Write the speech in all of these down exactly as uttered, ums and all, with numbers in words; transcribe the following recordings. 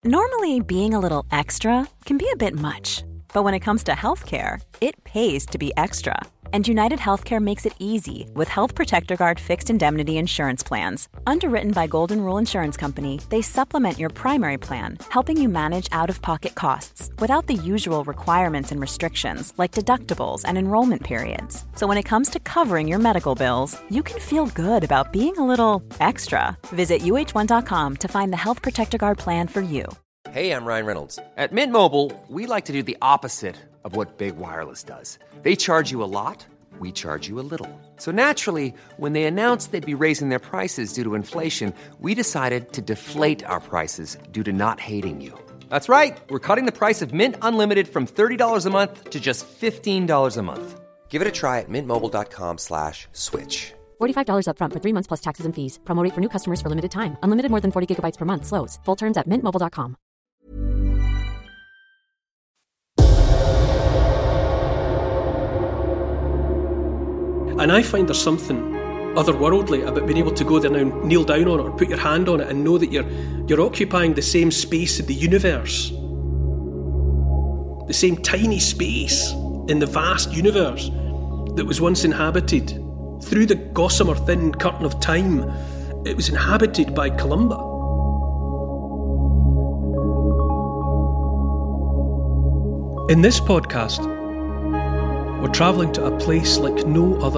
Normally, being a little extra can be a bit much, but when it comes to healthcare, it pays to be extra. And United Healthcare makes it easy with Health Protector Guard fixed indemnity insurance plans. Underwritten by Golden Rule Insurance Company, they supplement your primary plan, helping you manage out-of-pocket costs without the usual requirements and restrictions like deductibles and enrollment periods. So when it comes to covering your medical bills, you can feel good about being a little extra. Visit U H one dot com to find the Health Protector Guard plan for you. Hey, I'm Ryan Reynolds. At Mint Mobile, we like to do the opposite of what Big Wireless does. They charge you a lot, we charge you a little. So naturally, when they announced they'd be raising their prices due to inflation, we decided to deflate our prices due to not hating you. That's right. We're cutting the price of Mint Unlimited from thirty dollars a month to just fifteen dollars a month. Give it a try at mintmobile.com slash switch. forty-five dollars up front for three months plus taxes and fees. Promo rate for new customers for limited time. Unlimited more than forty gigabytes per month. Slows full terms at mint mobile dot com. And I find there's something otherworldly about being able to go there now and kneel down on it or put your hand on it and know that you're you're occupying the same space in the universe. The same tiny space in the vast universe that was once inhabited. Through the gossamer thin curtain of time, it was inhabited by Columba. In this podcast, we're travelling to a place like no other.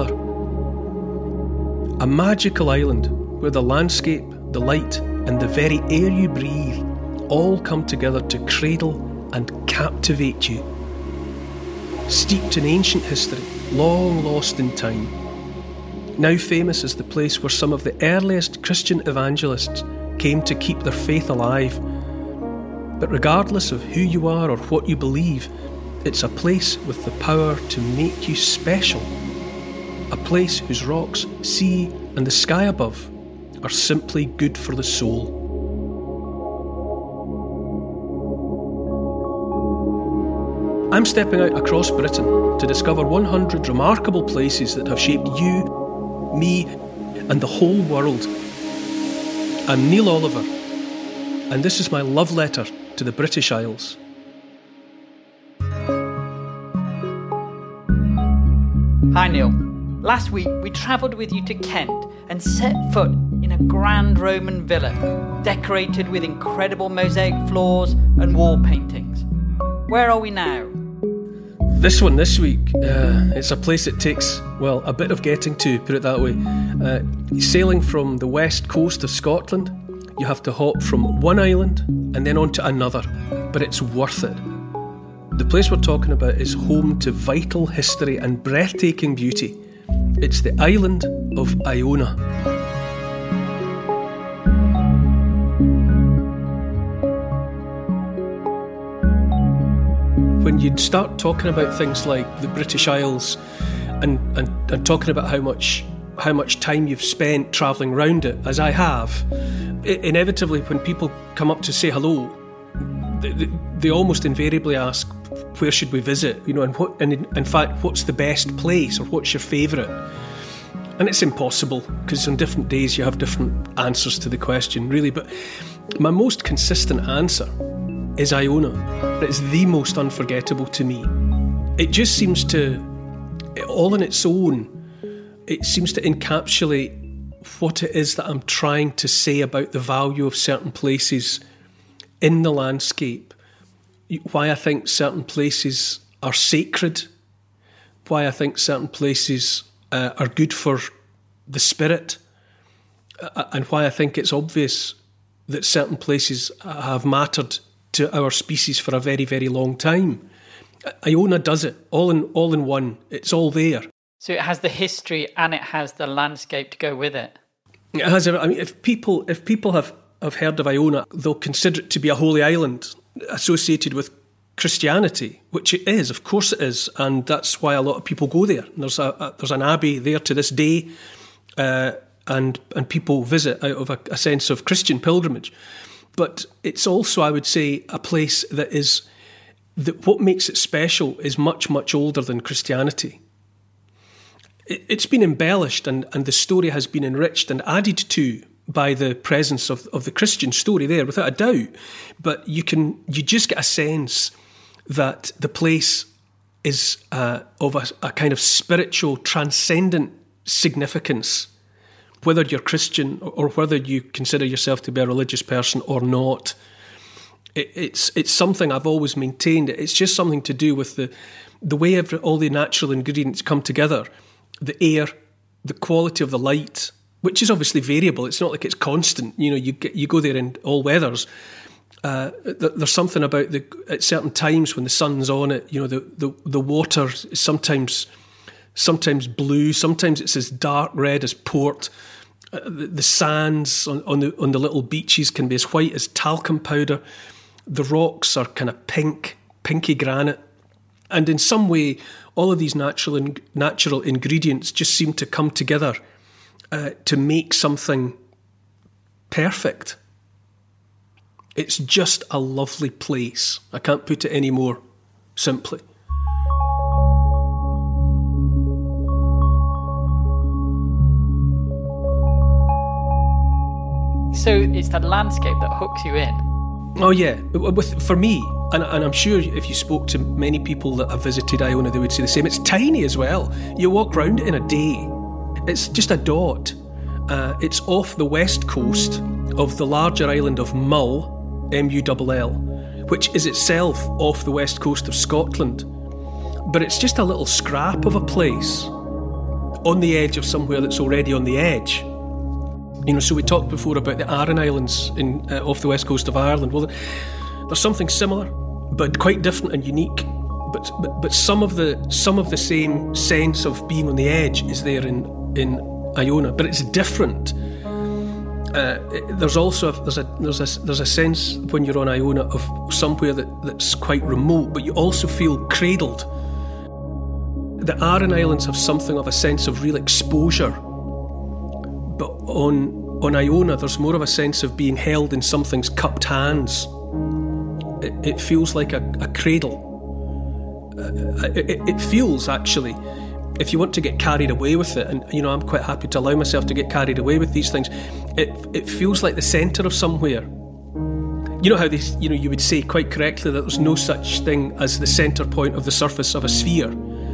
A magical island where the landscape, the light, and the very air you breathe all come together to cradle and captivate you. Steeped in ancient history, long lost in time. Now famous as the place where some of the earliest Christian evangelists came to keep their faith alive. But regardless of who you are or what you believe, it's a place with the power to make you special. A place whose rocks, sea, and the sky above are simply good for the soul. I'm stepping out across Britain to discover one hundred remarkable places that have shaped you, me, and the whole world. I'm Neil Oliver, and this is my love letter to the British Isles. Hi Neil. Last week we travelled with you to Kent and set foot in a grand Roman villa, decorated with incredible mosaic floors and wall paintings. Where are we now? This one this week, uh, it's a place that takes, well, a bit of getting to, put it that way. Uh, sailing from the west coast of Scotland, you have to hop from one island and then on to another, but it's worth it. The place we're talking about is home to vital history and breathtaking beauty. It's the island of Iona. When you start talking about things like the British Isles and, and, and talking about how much how much time you've spent travelling around it, as I have, it, inevitably when people come up to say hello, they, they almost invariably ask, where should we visit? You know, and what, and in, in fact, what's the best place or what's your favourite? And it's impossible because on different days you have different answers to the question, really. But my most consistent answer is Iona. It's the most unforgettable to me. It just seems to, all on its own, it seems to encapsulate what it is that I'm trying to say about the value of certain places in the landscape, why I think certain places are sacred, why I think certain places uh, are good for the spirit, uh, and why I think it's obvious that certain places have mattered to our species for a very, very long time. Iona does it, all in all in one. It's all there. So it has the history and it has the landscape to go with it. It has. I mean, if people if people have, have heard of Iona, they'll consider it to be a holy island associated with Christianity, which it is, of course it is, and that's why a lot of people go there. And there's a, a there's an abbey there to this day, uh, and and people visit out of a, a sense of Christian pilgrimage. But it's also, I would say, a place that is that what makes it special is much much older than Christianity. It, it's been embellished, and and the story has been enriched and added to by the presence of, of the Christian story there, without a doubt. But you can you just get a sense that the place is uh, of a, a kind of spiritual, transcendent significance, whether you're Christian or whether you consider yourself to be a religious person or not. It, it's it's something I've always maintained. It's just something to do with the the way every, all the natural ingredients come together, the air, the quality of the light, which is obviously variable. It's not like it's constant. You know, you get, you go there in all weathers. Uh, there's something about the at certain times when the sun's on it. You know, the the, the water is sometimes sometimes blue, sometimes it's as dark red as port. Uh, the, the sands on, on the on the little beaches can be as white as talcum powder. The rocks are kind of pink, pinky granite, and in some way, all of these natural in, natural ingredients just seem to come together uh, to make something perfect. It's just a lovely place. I can't put it any more simply. So it's that landscape that hooks you in. Oh yeah, with for me, and, and I'm sure if you spoke to many people that have visited Iona, they would say the same. It's tiny as well. You walk round it in a day. It's just a dot. Uh, it's off the west coast of the larger island of Mull, M U L L, which is itself off the west coast of Scotland. But it's just a little scrap of a place on the edge of somewhere that's already on the edge. You know, so we talked before about the Aran Islands in, uh, off the west coast of Ireland. Well, there's something similar, but quite different and unique. But but, but some of the some of the same sense of being on the edge is there in in Iona, but it's different. Uh, there's also a, there's a there's a there's a sense when you're on Iona of somewhere that, that's quite remote, but you also feel cradled. The Aran Islands have something of a sense of real exposure, but on on Iona there's more of a sense of being held in something's cupped hands. It, it feels like a, a cradle. Uh, it, it feels actually. If you want to get carried away with it, and you know, I'm quite happy to allow myself to get carried away with these things, it it feels like the centre of somewhere. You know how they, you know, you would say quite correctly that there's no such thing as the centre point of the surface of a sphere,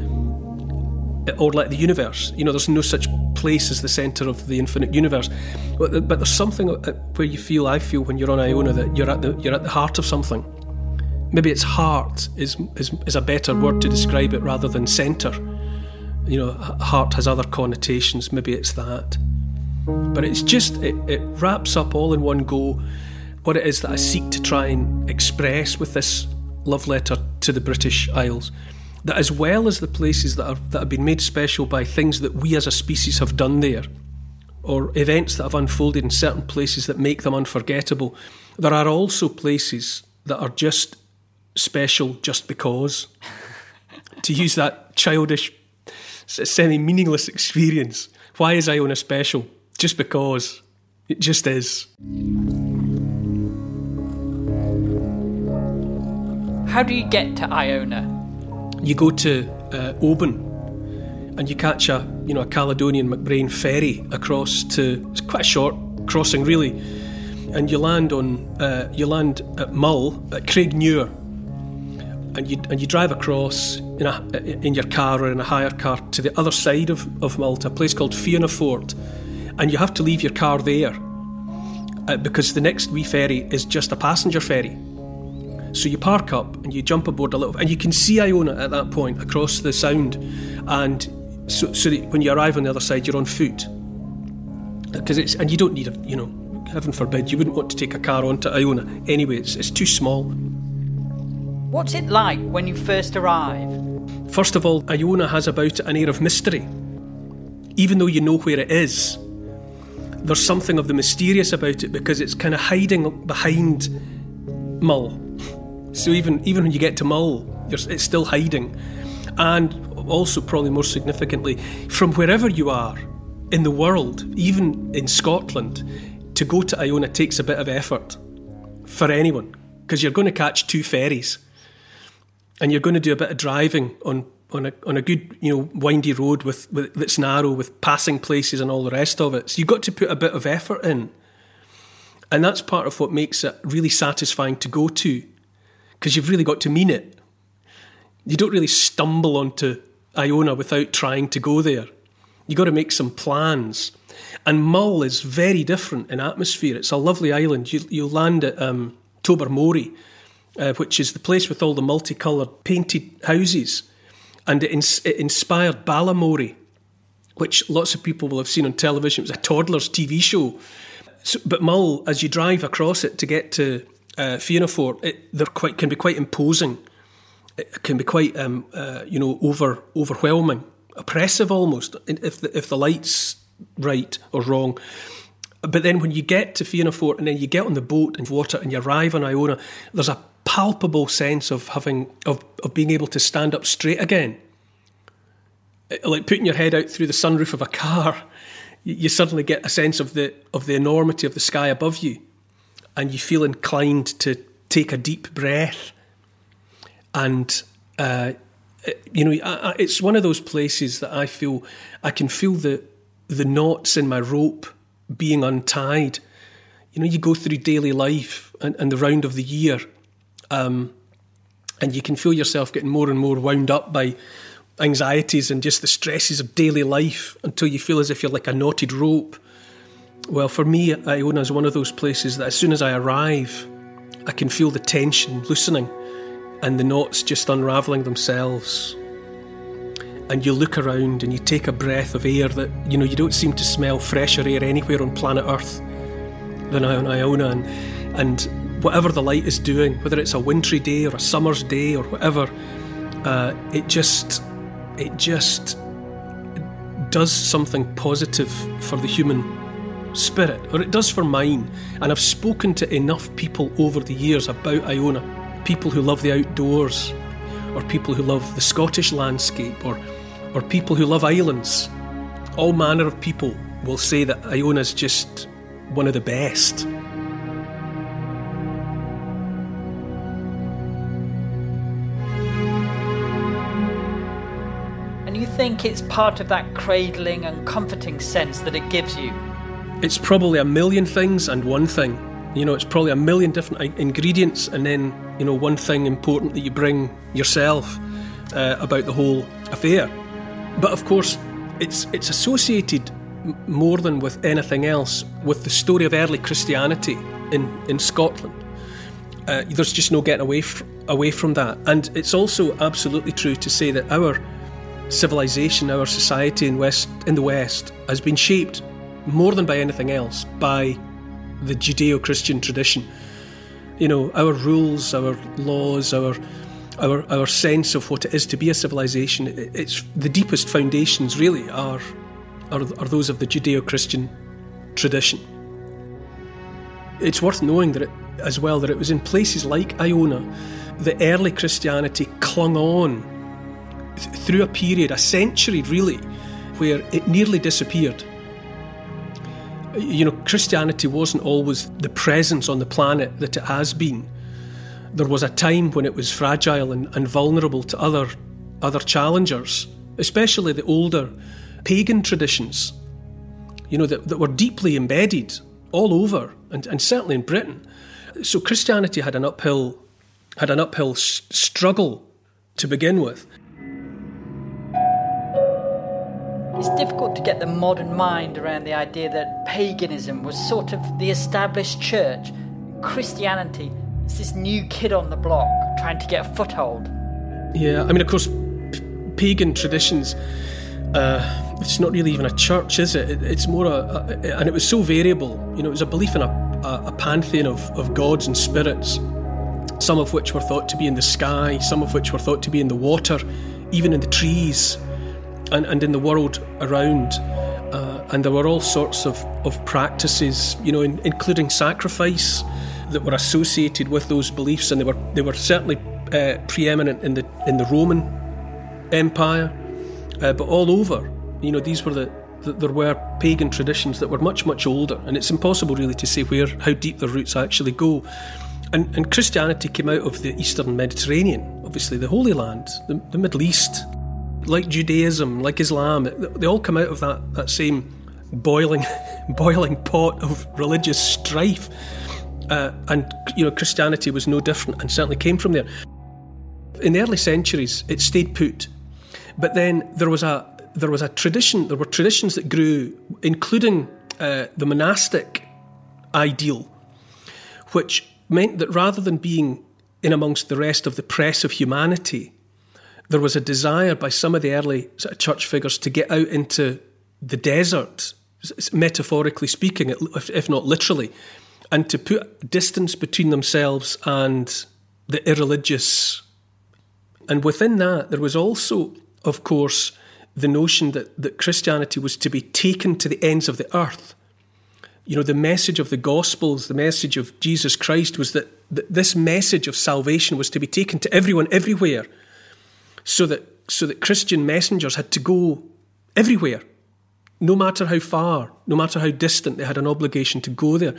or like the universe. You know, there's no such place as the centre of the infinite universe. But, but there's something where you feel, I feel, when you're on Iona, that you're at the you're at the heart of something. Maybe it's heart is is, is a better word to describe it rather than centre. You know, heart has other connotations, maybe it's that. But it's just, it, it wraps up all in one go what it is that I seek to try and express with this love letter to the British Isles. That as well as the places that, are, that have been made special by things that we as a species have done there, or events that have unfolded in certain places that make them unforgettable, there are also places that are just special just because. To use that childish, semi-meaningless experience. Why is Iona special? Just because. It just is. How do you get to Iona? You go to uh, Oban and you catch a, you know, a Caledonian McBrain ferry across to, it's quite a short crossing really, and you land on, uh, you land at Mull, at Craignewer, and you and you drive across in a in your car or in a hire car to the other side of, of Mull, a place called Fianna Fort, and you have to leave your car there uh, because the next wee ferry is just a passenger ferry. So you park up and you jump aboard a little, and you can see Iona at that point across the sound, and so so that when you arrive on the other side, you're on foot, because it's and you don't need a, you know, heaven forbid, you wouldn't want to take a car onto Iona anyway. It's it's too small. What's it like when you first arrive? First of all, Iona has about it an air of mystery. Even though you know where it is, there's something of the mysterious about it because it's kind of hiding behind Mull. So even even when you get to Mull, it's still hiding. And also, probably more significantly, from wherever you are in the world, even in Scotland, to go to Iona takes a bit of effort for anyone, because you're going to catch two ferries. And you're going to do a bit of driving on, on a on a good, you know, windy road with, with that's narrow, with passing places and all the rest of it. So you've got to put a bit of effort in And that's part of what makes it really satisfying to go to, because you've really got to mean it. You don't really stumble onto Iona without trying to go there. You've got to make some plans. And Mull is very different in atmosphere. It's a lovely island. You, you'll land at um, Tobermory, uh, which is the place with all the multicoloured painted houses. And it, ins- it inspired Balamory, which lots of people will have seen on television. It was a toddler's T V show. So, but Mull, as you drive across it to get to uh, Fianna Fáil, it they're quite, can be quite imposing. It can be quite, um, uh, you know, over overwhelming, oppressive almost, if the, if the light's right or wrong. But then when you get to Fianna Fáil and then you get on the boat and water and you arrive on Iona, there's a palpable sense of having of, of being able to stand up straight again. Like putting your head out through the sunroof of a car. You suddenly get a sense of the of the enormity of the sky above you, and you feel inclined to take a deep breath. And uh, you know, it's one of those places that I feel I can feel the the knots in my rope being untied. You know, you go through daily life and, and the round of the year, um, and you can feel yourself getting more and more wound up by anxieties and just the stresses of daily life until you feel as if you're like a knotted rope. Well, for me, Iona is one of those places that as soon as I arrive, I can feel the tension loosening and the knots just unravelling themselves. And you look around and you take a breath of air that, you know, you don't seem to smell fresher air anywhere on planet Earth than on Iona. And, and whatever the light is doing, whether it's a wintry day or a summer's day or whatever, uh, it just... it just does something positive for the human spirit, or it does for mine. And I've spoken to enough people over the years about Iona, people who love the outdoors, or people who love the Scottish landscape, or or people who love islands. All manner of people will say that Iona's just one of the best. You think it's part of that cradling and comforting sense that it gives you? It's probably a million things and one thing. You know, it's probably a million different ingredients and then, you know, one thing important that you bring yourself uh, about the whole affair. But of course, it's it's associated m- more than with anything else with the story of early Christianity in, in Scotland. Uh, there's just no getting away, fr- away from that. And it's also absolutely true to say that our civilization, our society in West in the West has been shaped more than by anything else by the Judeo-Christian tradition. You know, our rules, our laws, our our our sense of what it is to be a civilization. It's the deepest foundations really are are, are those of the Judeo-Christian tradition. It's worth knowing that it, as well that it was in places like Iona that early Christianity clung on through a period, a century really, where it nearly disappeared. You know, Christianity wasn't always the presence on the planet that it has been. There was a time when it was fragile and, and vulnerable to other other challengers, especially the older pagan traditions, you know, that, that were deeply embedded all over, and, and certainly in Britain. So Christianity had an uphill had an uphill s- struggle to begin with. It's difficult to get the modern mind around the idea that paganism was sort of the established church. Christianity is this new kid on the block trying to get a foothold. Yeah, I mean, of course, p- pagan traditions, uh, it's not really even a church, is it? it it's more a, a... And it was so variable. You know, it was a belief in a, a, a pantheon of, of gods and spirits, some of which were thought to be in the sky, some of which were thought to be in the water, even in the trees, and, and in the world around. Uh, and there were all sorts of, of practices, you know, in, including sacrifice, that were associated with those beliefs, and they were they were certainly uh, preeminent in the in the Roman Empire, uh, but all over. You know, these were the, the there were pagan traditions that were much much older, and it's impossible really to say where how deep their roots actually go. And, and Christianity came out of the Eastern Mediterranean, obviously the Holy Land, the, the Middle East, like Judaism, like Islam. They all come out of that that same boiling boiling pot of religious strife. Uh, and, you know, Christianity was no different and certainly came from there. In the early centuries, it stayed put. But then there was a there was a tradition, there were traditions that grew, including uh, the monastic ideal, which meant that rather than being in amongst the rest of the press of humanity, there was a desire by some of the early sort of church figures to get out into the desert, metaphorically speaking, if, if not literally, and to put distance between themselves and the irreligious. And within that, there was also, of course, the notion that, that Christianity was to be taken to the ends of the earth. You know, the message of the Gospels, the message of Jesus Christ was that, that this message of salvation was to be taken to everyone everywhere, so that so that Christian messengers had to go everywhere, no matter how far, no matter how distant, they had an obligation to go there.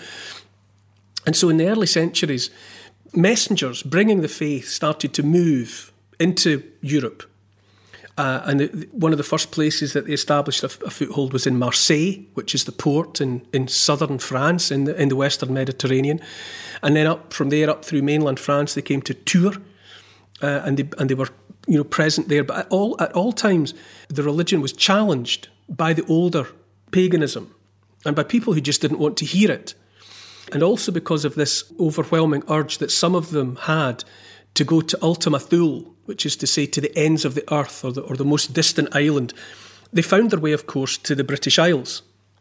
And so in the early centuries, messengers bringing the faith started to move into Europe. Uh, and the, one of the first places that they established a, a foothold was in Marseille, which is the port in, in southern France, in the, in the western Mediterranean. And then up from there, up through mainland France, they came to Tours, uh, and they and they were, you know, present there. But at all at all times, the religion was challenged by the older paganism and by people who just didn't want to hear it. And also because of this overwhelming urge that some of them had to go to Ultima Thule, which is to say to the ends of the earth or the, or the most distant island, they found their way, of course, to the British Isles.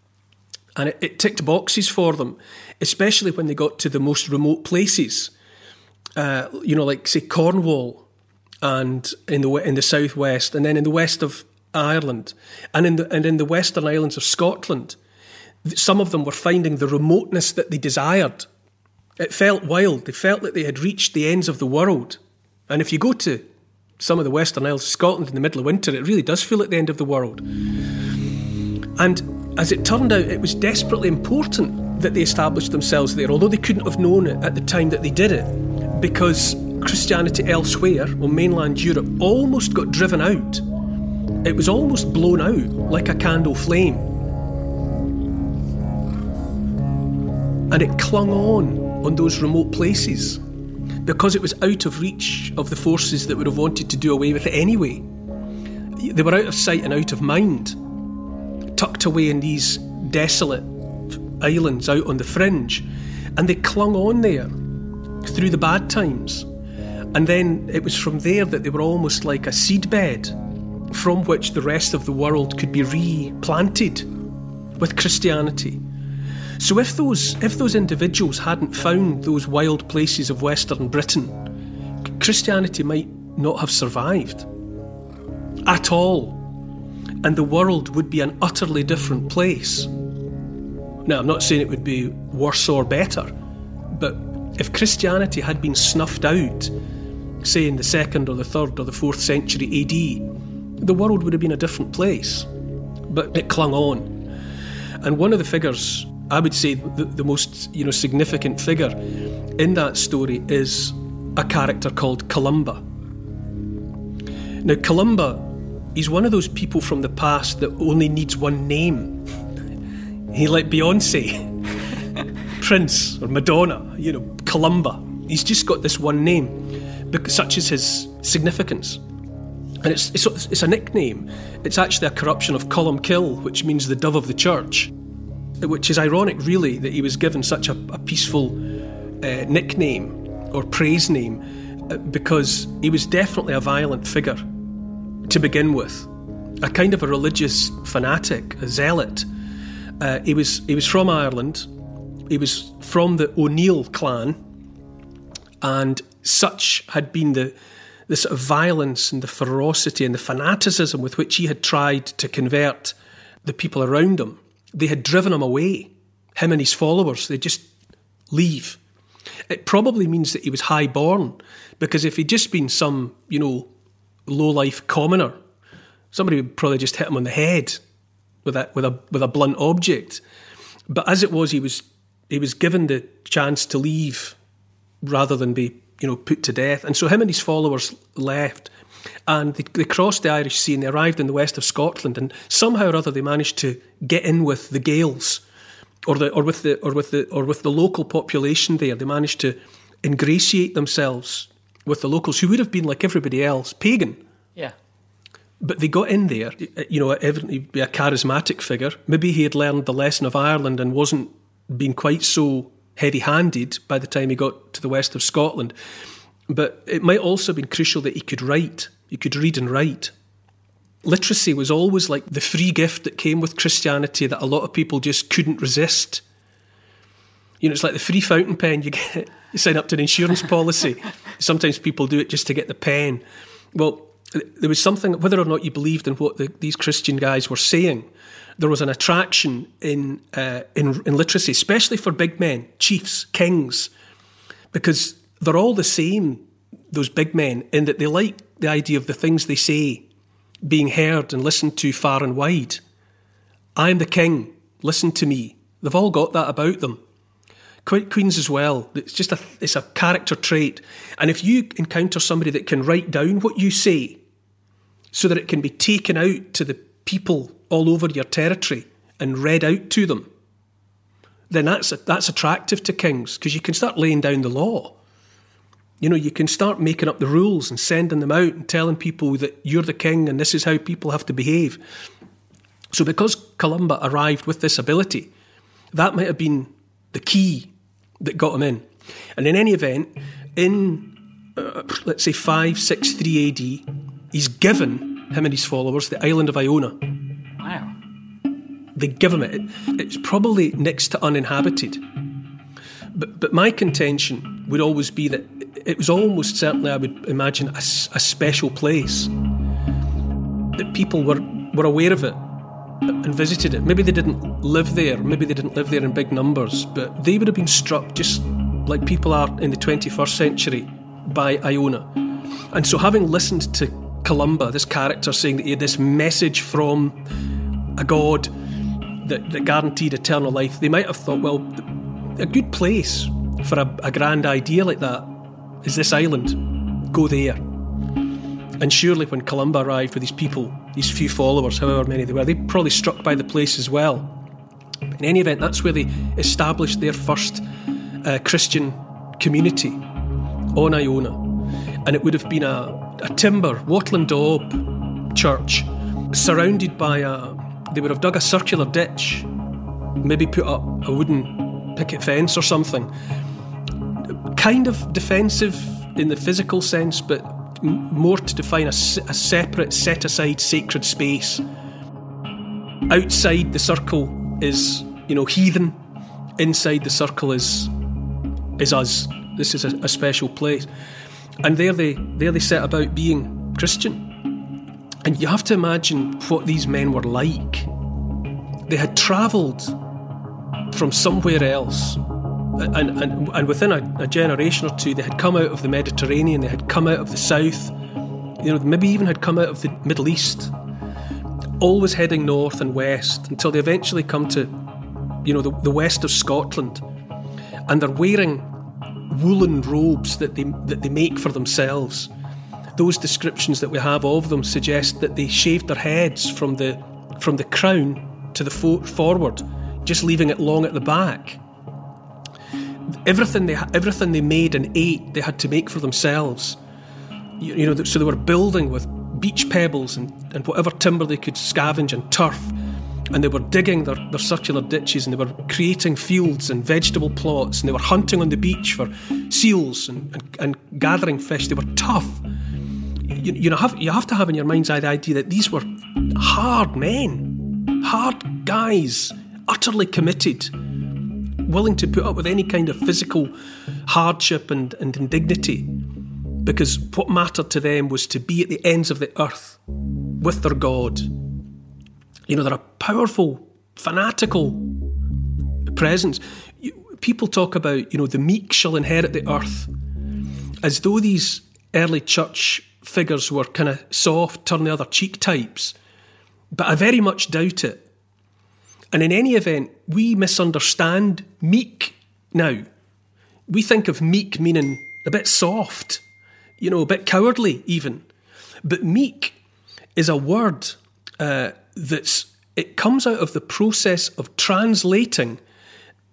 And it, it ticked boxes for them, especially when they got to the most remote places, uh, you know, like, say, Cornwall and in the in the southwest, and then in the west of Ireland, and in the and in the western islands of Scotland. Some of them were finding the remoteness that they desired. It felt wild. They felt that they had reached the ends of the world. And if you go to some of the Western Isles of Scotland in the middle of winter, it really does feel at the end of the world. And as it turned out, it was desperately important that they established themselves there, although they couldn't have known it at the time that they did it, because Christianity elsewhere, well, mainland Europe, almost got driven out. It was almost blown out like a candle flame. And it clung on on those remote places because it was out of reach of the forces that would have wanted to do away with it anyway. They were out of sight and out of mind, tucked away in these desolate islands out on the fringe, and they clung on there through the bad times. And then it was from there that they were almost like a seedbed from which the rest of the world could be replanted with Christianity. So if those if those individuals hadn't found those wild places of Western Britain, Christianity might not have survived at all, and the world would be an utterly different place. Now, I'm not saying it would be worse or better, but if Christianity had been snuffed out, say in the second or the third or the fourth century A D, the world would have been a different place. But it clung on. And one of the figures, I would say the, the most, you know, significant figure in that story is a character called Columba. Now, Columba, he's one of those people from the past that only needs one name. He like Beyonce, Prince or Madonna, you know, Columba. He's just got this one name, because such is his significance. And it's, it's it's a nickname. It's actually a corruption of Columkill, which means the dove of the church, which is ironic, really, that he was given such a, a peaceful uh, nickname or praise name, uh, because he was definitely a violent figure to begin with, a kind of a religious fanatic, a zealot. Uh, he was he was from Ireland. He was from the O'Neill clan, and such had been the the sort of violence and the ferocity and the fanaticism with which he had tried to convert the people around him. They had driven him away, him and his followers. They just leave. It probably means that he was high-born, because if he'd just been some, you know, low-life commoner, somebody would probably just hit him on the head with a with a with a blunt object. But as it was, he was he was given the chance to leave rather than be, you know, put to death. And so him and his followers left, and they, they crossed the Irish Sea and they arrived in the west of Scotland, and somehow or other they managed to get in with the Gaels, or the or with the or with the or with the local population there. They managed to ingratiate themselves with the locals, who would have been like everybody else, pagan. Yeah. But they got in there, you know, evidently be a charismatic figure. Maybe he had learned the lesson of Ireland and wasn't being quite so heavy-handed by the time he got to the west of Scotland. But it might also have been crucial that he could write. He could read and write. Literacy was always like the free gift that came with Christianity that a lot of people just couldn't resist. You know, it's like the free fountain pen you get. You sign up to an insurance policy. Sometimes people do it just to get the pen. Well, there was something, whether or not you believed in what the, these Christian guys were saying, there was an attraction in, uh, in in literacy, especially for big men, chiefs, kings, because they're all the same, those big men, in that they like the idea of the things they say being heard and listened to far and wide. I'm the king, listen to me. They've all got that about them. Queens as well. It's just a it's a character trait. And if you encounter somebody that can write down what you say so that it can be taken out to the people all over your territory and read out to them, then that's that's attractive to kings, because you can start laying down the law. You know, you can start making up the rules and sending them out and telling people that you're the king and this is how people have to behave. So because Columba arrived with this ability, that might have been the key that got him in. And in any event, in, uh, let's say, five sixty-three A D, he's given, him and his followers, the island of Iona. Wow. They give him it. It's probably next to uninhabited. But, but my contention would always be that it was almost certainly, I would imagine, a, a special place. That people were, were aware of it and visited it. Maybe they didn't live there, maybe they didn't live there in big numbers, but they would have been struck just like people are in the twenty-first century by Iona. And so having listened to Columba, this character, saying that he had this message from a god that, that guaranteed eternal life, they might have thought, well, a good place for a, a grand idea like that is this island. Go there. And surely when Columba arrived with these people, these few followers, however many they were, they were probably struck by the place as well. But in any event, that's where they established their first uh, Christian community on Iona. And it would have been a, a timber, wattle and daub church, surrounded by a... They would have dug a circular ditch, maybe put up a wooden picket fence or something. Kind of defensive in the physical sense, but more to define a, a separate, set-aside sacred space. Outside the circle is, you know, heathen. Inside the circle is is us. This is a, a special place. And there they there they set about being Christian. And you have to imagine what these men were like. They had travelled from somewhere else. And, and and within a, a generation or two, they had come out of the Mediterranean, they had come out of the south, you know, maybe even had come out of the Middle East, always heading north and west until they eventually come to, you know, the, the west of Scotland, and they're wearing woolen robes that they that they make for themselves. Those descriptions that we have of them suggest that they shaved their heads from the from the crown to the fo- forward, just leaving it long at the back. Everything they everything they made and ate, they had to make for themselves. You, you know, so they were building with beach pebbles and, and whatever timber they could scavenge and turf, and they were digging their, their circular ditches, and they were creating fields and vegetable plots, and they were hunting on the beach for seals and, and, and gathering fish. They were tough. You, you know, have, you have to have in your mind's eye the idea that these were hard men, hard guys, utterly committed, willing to put up with any kind of physical hardship and, and indignity, because what mattered to them was to be at the ends of the earth with their God. You know, they're a powerful, fanatical presence. You, people talk about, you know, the meek shall inherit the earth, as though these early church figures were kind of soft, turn the other cheek types. But I very much doubt it. And in any event, we misunderstand meek now. We think of meek meaning a bit soft, you know, a bit cowardly even. But meek is a word uh, that's, it comes out of the process of translating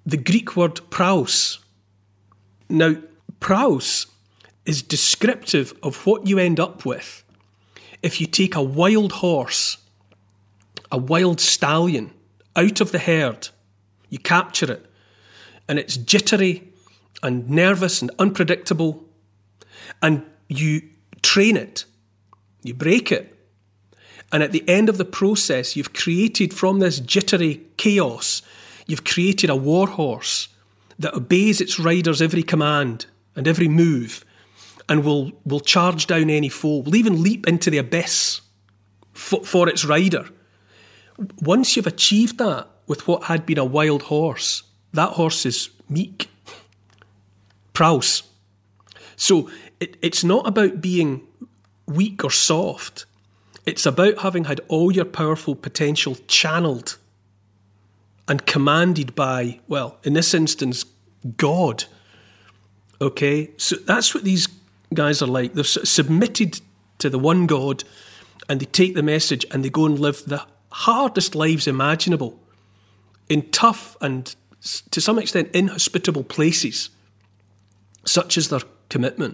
the Greek word praus. Now, praus is descriptive of what you end up with if you take a wild horse, a wild stallion, out of the herd, you capture it, and it's jittery and nervous and unpredictable, and you train it, you break it, and at the end of the process, you've created from this jittery chaos, you've created a war horse that obeys its rider's every command and every move, and will, will charge down any foe, will even leap into the abyss for, for its rider. Once you've achieved that with what had been a wild horse, that horse is meek. Praus. So it, it's not about being weak or soft. It's about having had all your powerful potential channeled and commanded by, well, in this instance, God. Okay? So that's what these guys are like. They've submitted to the one God, and they take the message and they go and live the hardest lives imaginable in tough and, to some extent, inhospitable places. Such is their commitment.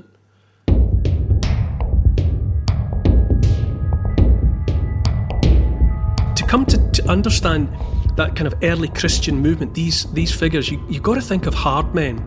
To come to, to understand that kind of early Christian movement, these these figures, you, you've got to think of hard men,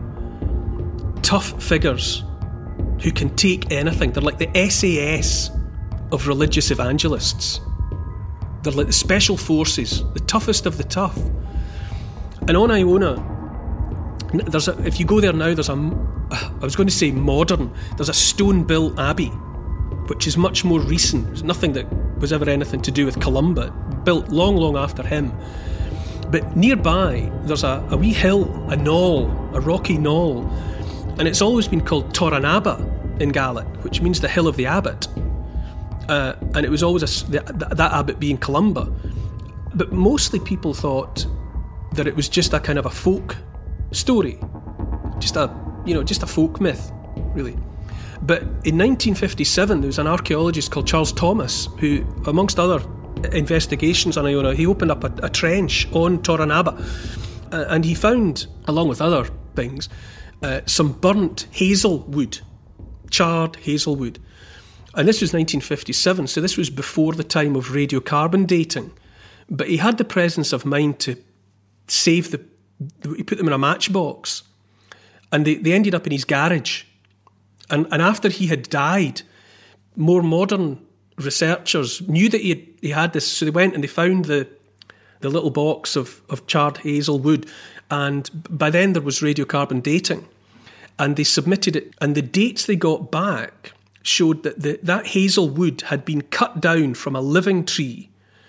tough figures who can take anything. They're like the S A S of religious evangelists. They're like the special forces, the toughest of the tough. And on Iona, there's a, if you go there now, there's a, I was going to say modern, there's a stone-built abbey, which is much more recent. There's nothing that was ever anything to do with Columba, built long, long after him. But nearby, there's a, a wee hill, a knoll, a rocky knoll, and it's always been called Toranaba in Gaelic, which means the hill of the abbot. Uh, and it was always a, that, that abbot being Columba. But mostly people thought that it was just a kind of a folk story, just a, you know, just a folk myth, really. But in nineteen fifty-seven, there was an archaeologist called Charles Thomas who, amongst other investigations on Iona, he opened up a, a trench on Toranaba, uh, and he found, along with other things, uh, some burnt hazelwood, charred hazelwood. And this was nineteen fifty-seven, so this was before the time of radiocarbon dating. But he had the presence of mind to save the, he put them in a matchbox, and they, they ended up in his garage. And, and after he had died, more modern researchers knew that he had, he had this, so they went and they found the the little box of, of charred hazel wood, and by then there was radiocarbon dating, and they submitted it, and the dates they got back showed that the, that hazel wood had been cut down from a living tree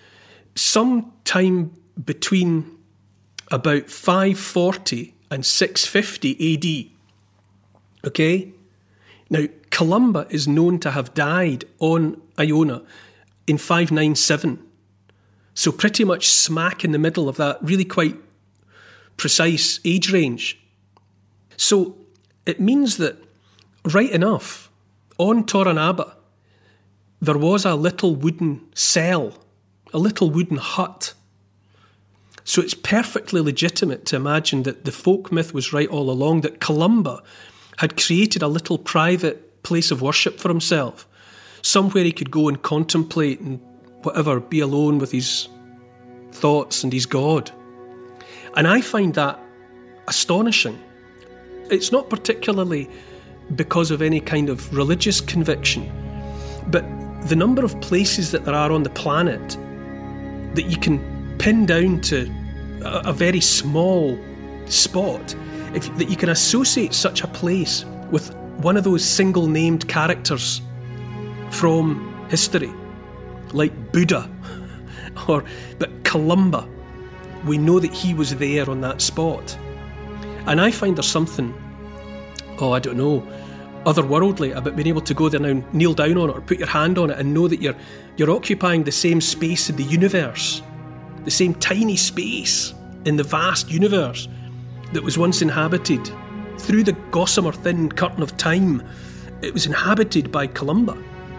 sometime between about five forty and six fifty A D. Okay? Now, Columba is known to have died on Iona in five ninety-seven. So pretty much smack in the middle of that really quite precise age range. So it means that, right enough, on Toranaba, there was a little wooden cell, a little wooden hut. So it's perfectly legitimate to imagine that the folk myth was right all along, that Columba had created a little private place of worship for himself, somewhere he could go and contemplate and whatever, be alone with his thoughts and his God. And I find that astonishing. It's not particularly because of any kind of religious conviction, but the number of places that there are on the planet that you can pin down to a, a very small spot, if, that you can associate such a place with one of those single named characters from history, like Buddha, or but Columba, we know that he was there on that spot. And I find there's something, oh, I don't know, otherworldly about being able to go there now, kneel down on it, or put your hand on it, and know that you're you're occupying the same space in the universe, the same tiny space in the vast universe that was once inhabited through the gossamer thin curtain of time. It was inhabited by Columba.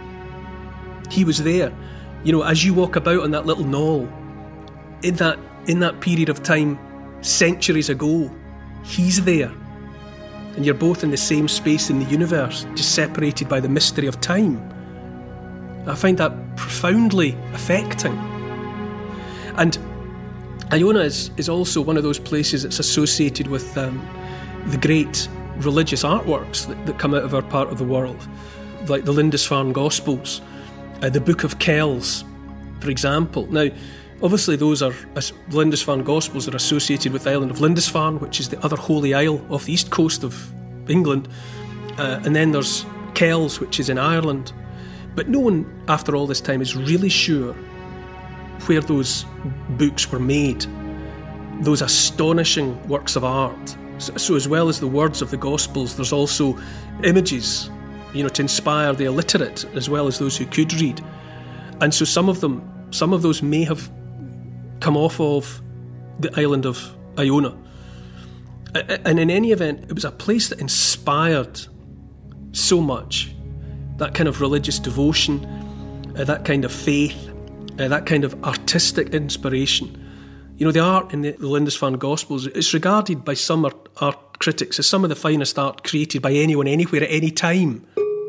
He was there. You know, as you walk about on that little knoll, in that in that period of time, centuries ago, He's there. And you're both in the same space in the universe, just separated by the mystery of time. I find that profoundly affecting. And Iona is, is also one of those places that's associated with um, the great religious artworks that, that come out of our part of the world, like the Lindisfarne Gospels, uh, the Book of Kells, for example. Now, obviously those are, as Lindisfarne Gospels are associated with the island of Lindisfarne, which is the other holy isle off the east coast of England. Uh, and then there's Kells, which is in Ireland. But no one, after all this time, is really sure where those books were made, those astonishing works of art. So, so as well as the words of the Gospels, there's also images, you know, to inspire the illiterate as well as those who could read. And so some of them, some of those may have come off of the island of Iona. And in any event, it was a place that inspired so much. That kind of religious devotion, uh, that kind of faith, uh, that kind of artistic inspiration. You know, the art in the, the Lindisfarne Gospels is regarded by some art, art critics as some of the finest art created by anyone, anywhere, at any time.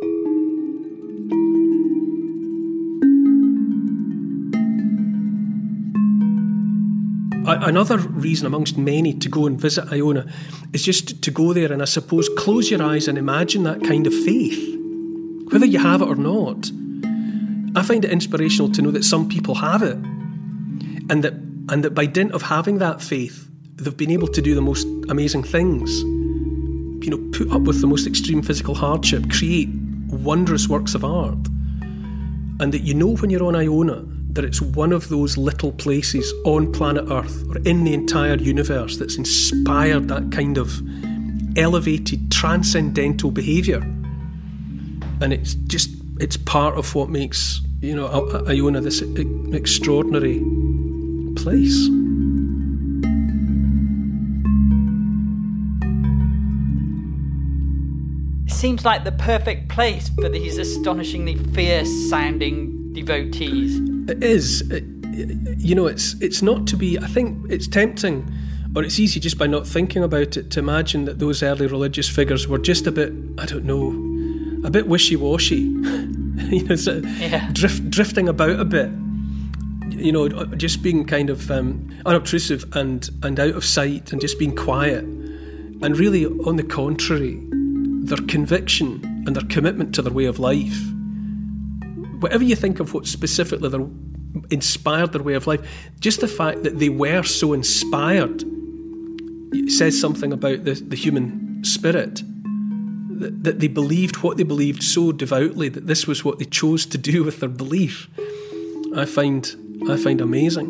Another reason amongst many to go and visit Iona is just to go there and, I suppose, close your eyes and imagine that kind of faith. Whether you have it or not, I find it inspirational to know that some people have it, and that and that by dint of having that faith, they've been able to do the most amazing things. You know, put up with the most extreme physical hardship, create wondrous works of art, and that you know when you're on Iona that it's one of those little places on planet Earth or in the entire universe that's inspired that kind of elevated, transcendental behaviour. And it's just, it's part of what makes, you know, Iona this extraordinary place. Seems like the perfect place for these astonishingly fierce-sounding devotees. It is. It, you know, it's it's not to be... I think it's tempting, or it's easy just by not thinking about it, to imagine that those early religious figures were just a bit, I don't know, a bit wishy-washy. you know, sort of yeah. drift, drifting about a bit. You know, just being kind of um, unobtrusive and, and out of sight and just being quiet. And really, on the contrary, their conviction and their commitment to their way of life, whatever you think of what specifically their, inspired their way of life, just the fact that they were so inspired says something about the, the human spirit, that, that they believed what they believed so devoutly that this was what they chose to do with their belief. I find, I find amazing.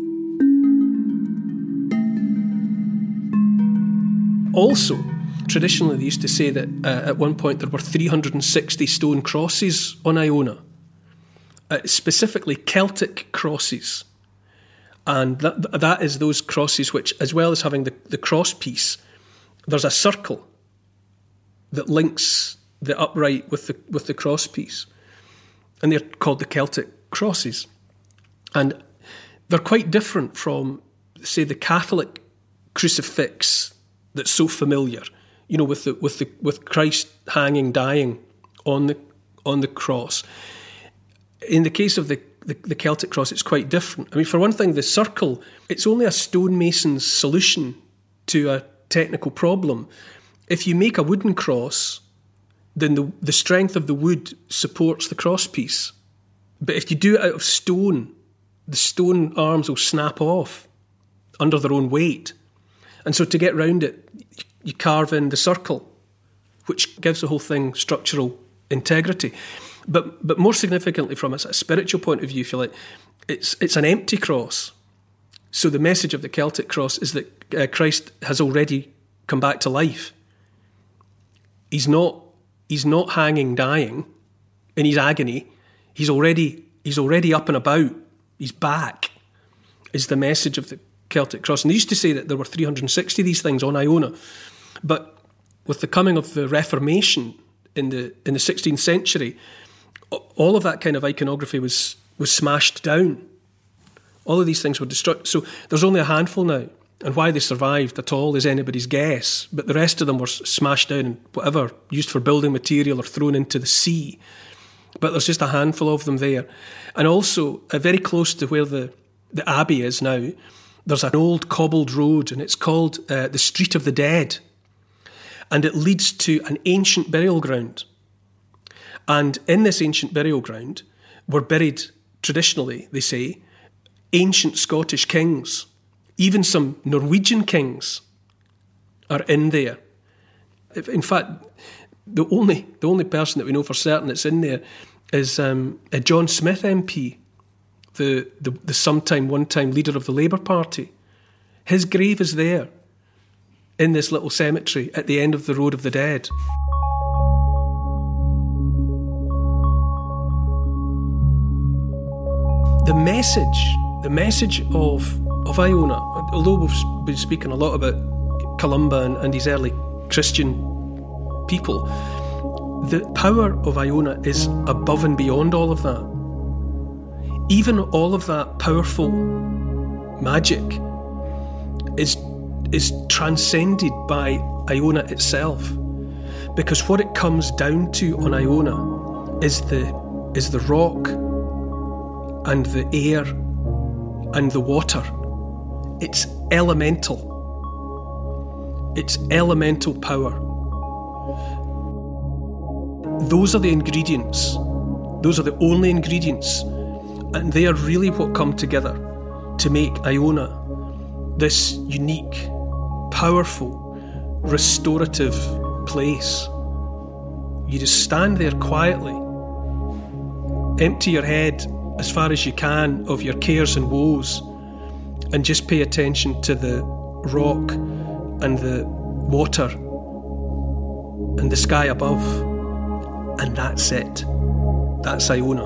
Also, traditionally, they used to say that uh, at one point there were three hundred sixty stone crosses on Iona, uh, specifically Celtic crosses. And that that is those crosses which, as well as having the, the cross piece, there's a circle that links the upright with the with the cross piece. And they're called the Celtic crosses. And they're quite different from, say, the Catholic crucifix that's so familiar. You know, with the with the with Christ hanging, dying on the on the cross. In the case of the, the, the Celtic cross, it's quite different. I mean, for one thing, the circle, it's only a stonemason's solution to a technical problem. If you make a wooden cross, then the the strength of the wood supports the cross piece. But if you do it out of stone, the stone arms will snap off under their own weight. And so to get round it, you carve in the circle, which gives the whole thing structural integrity. But but more significantly, from a, a spiritual point of view, if you like, it's it's an empty cross. So the message of the Celtic cross is that uh, Christ has already come back to life. He's not he's not hanging, dying in his agony. He's already he's already up and about. He's back. Is the message of the Celtic cross. And they used to say that there were three hundred sixty of these things on Iona. But with the coming of the Reformation in the in the sixteenth century, all of that kind of iconography was was smashed down. All of these things were destroyed. So there's only a handful now. And why they survived at all is anybody's guess. But the rest of them were smashed down and whatever, used for building material or thrown into the sea. But there's just a handful of them there. And also, uh, very close to where the, the abbey is now, there's an old cobbled road, and it's called uh, the Street of the Dead. And it leads to an ancient burial ground. And in this ancient burial ground were buried, traditionally, they say, ancient Scottish kings. Even some Norwegian kings are in there. In fact, the only the only person that we know for certain that's in there is um, a John Smith M P, the, the, the sometime, one-time leader of the Labour Party. His grave is there in this little cemetery at the end of the Road of the Dead. The message, the message of of Iona, although we've been speaking a lot about Columba and, and his early Christian people, the power of Iona is above and beyond all of that. Even all of that powerful magic is is transcended by Iona itself, because what it comes down to on Iona is the is the rock and the air and the water. It's elemental. It's elemental power. Those are the ingredients. Those are the only ingredients. And they are really what come together to make Iona this unique, powerful, restorative place. You just stand there quietly, empty your head as far as you can of your cares and woes, and just pay attention to the rock and the water and the sky above. And that's it. That's Iona.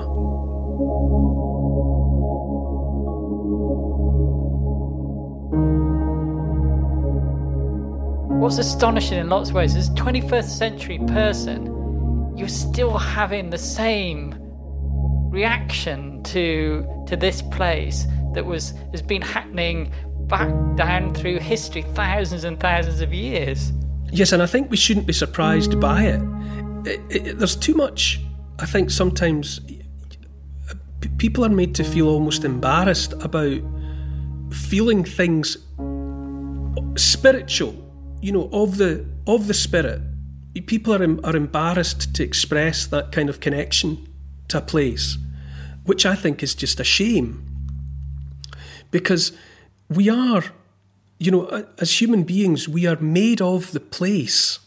What's astonishing in lots of ways is, as a twenty-first century person, you're still having the same reaction to to this place that was has been happening back down through history, thousands and thousands of years. Yes, and I think we shouldn't be surprised by it. It, it there's too much, I think sometimes p- people are made to feel almost embarrassed about feeling things spiritual, you know, of the of the spirit. People are are embarrassed to express that kind of connection to a place, which I think is just a shame. Because we are, you know, as human beings, we are made of the place.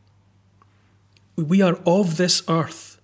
We are of this earth.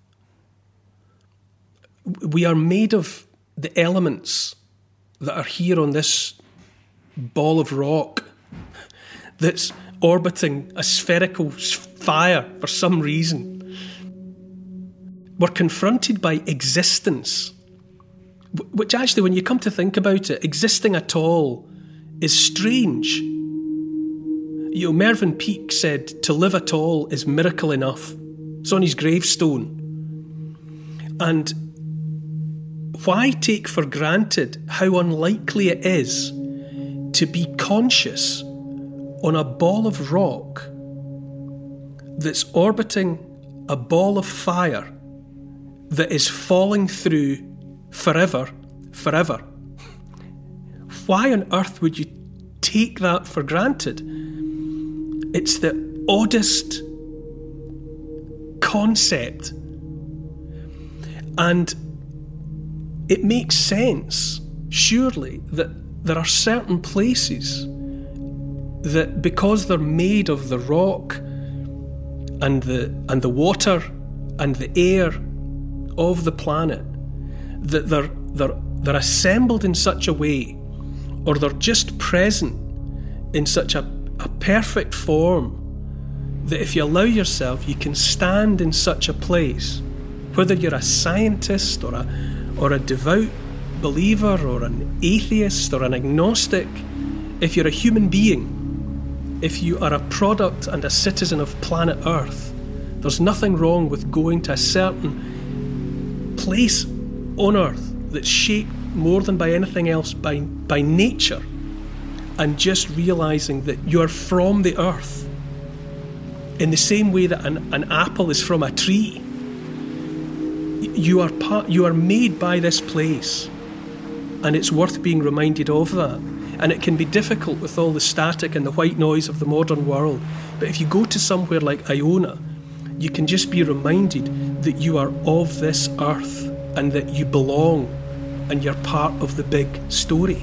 We are made of the elements that are here on this ball of rock that's orbiting a spherical fire for some reason. We're confronted by existence, which actually, when you come to think about it, existing at all is strange. You know, Mervyn Peake said, to live at all is miracle enough. It's on his gravestone. And why take for granted how unlikely it is to be conscious on a ball of rock that's orbiting a ball of fire that is falling through forever, forever? Why on earth would you take that for granted? It's the oddest concept. And it makes sense, surely, that there are certain places that, because they're made of the rock and the and the water and the air of the planet, that they're they're they're assembled in such a way, or they're just present in such a, a perfect form, that if you allow yourself, you can stand in such a place, whether you're a scientist or a or a devout believer or an atheist or an agnostic. If you're a human being, if you are a product and a citizen of planet Earth, there's nothing wrong with going to a certain place on Earth that's shaped more than by anything else by, by nature, and just realising that you're from the earth. In the same way that an, an apple is from a tree, you are part, you are made by this place, and it's worth being reminded of that. And it can be difficult with all the static and the white noise of the modern world, but if you go to somewhere like Iona, you can just be reminded that you are of this earth and that you belong and you're part of the big story.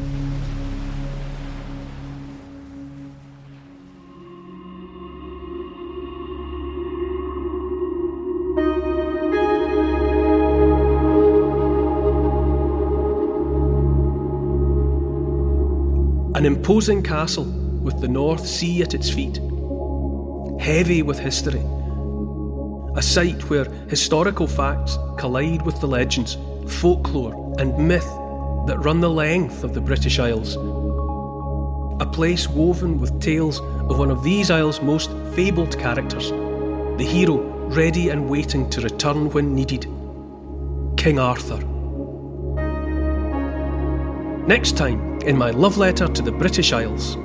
An imposing castle with the North Sea at its feet, heavy with history. A site where historical facts collide with the legends, folklore and myth that run the length of the British Isles. A place woven with tales of one of these isles' most fabled characters, the hero ready and waiting to return when needed, King Arthur. Next time, in my love letter to the British Isles.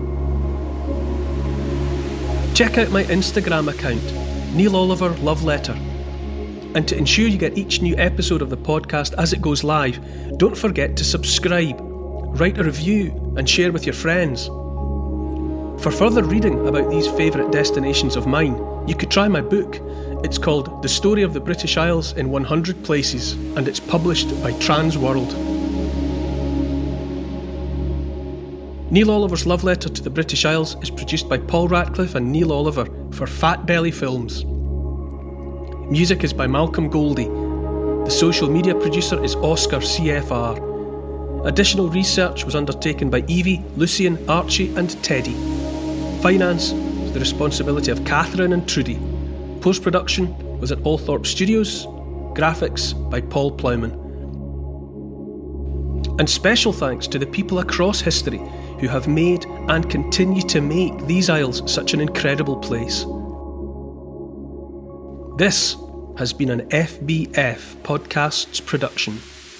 Check out my Instagram account, Neil Oliver Love Letter. And to ensure you get each new episode of the podcast as it goes live, don't forget to subscribe, write a review and share with your friends. For further reading about these favourite destinations of mine, you could try my book. It's called The Story of the British Isles in one hundred Places, and it's published by Transworld. Neil Oliver's Love Letter to the British Isles is produced by Paul Ratcliffe and Neil Oliver for Fat Belly Films. Music is by Malcolm Goldie. The social media producer is Oscar C F R. Additional research was undertaken by Evie, Lucian, Archie and Teddy. Finance was the responsibility of Catherine and Trudy. Post-production was at Althorpe Studios. Graphics by Paul Plowman. And special thanks to the people across history who have made and continue to make these isles such an incredible place. This has been an F B F Podcasts production.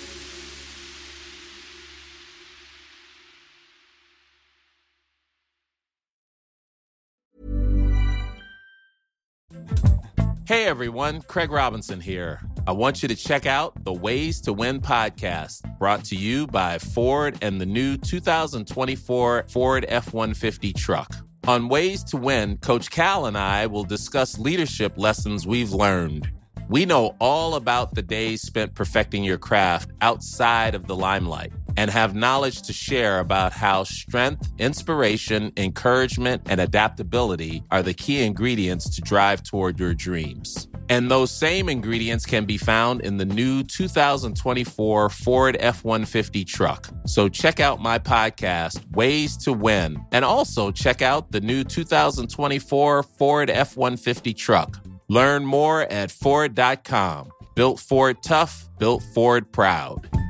Hey everyone, Craig Robinson here. I want you to check out the Ways to Win podcast, brought to you by Ford and the new two thousand twenty-four Ford F one fifty truck. On Ways to Win, Coach Cal and I will discuss leadership lessons we've learned. We know all about the days spent perfecting your craft outside of the limelight and have knowledge to share about how strength, inspiration, encouragement, and adaptability are the key ingredients to drive toward your dreams. And those same ingredients can be found in the new two thousand twenty-four Ford F one fifty truck. So check out my podcast, Ways to Win, and also check out the new two thousand twenty-four Ford F one fifty truck. Learn more at Ford dot com. Built Ford tough, built Ford proud.